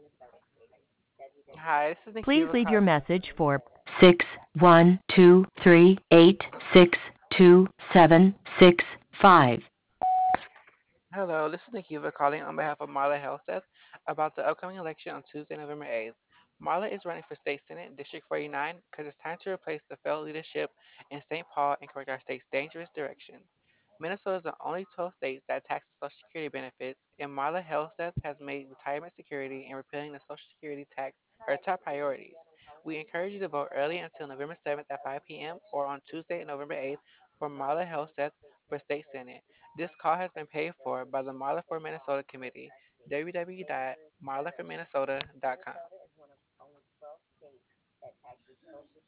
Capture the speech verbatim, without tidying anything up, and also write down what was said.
Hi, this is Please Nikiva leave your calling. message for six one two three eight six two seven six five. Hello, this is Nikiva calling on behalf of Marla Helseth about the upcoming election on Tuesday, November eighth. Marla is running for State Senate, District forty-nine, because it's time to replace the failed leadership in Saint Paul and correct our state's dangerous direction. Minnesota is the only twelve states that taxes Social Security benefits, and Marla Helseth has made retirement security and repealing the Social Security tax her top priorities. We encourage you to vote early until November seventh at five p m or on Tuesday, November eighth for Marla Helseth for State Senate. This call has been paid for by the Marla for Minnesota Committee, w w w dot marla for minnesota dot com.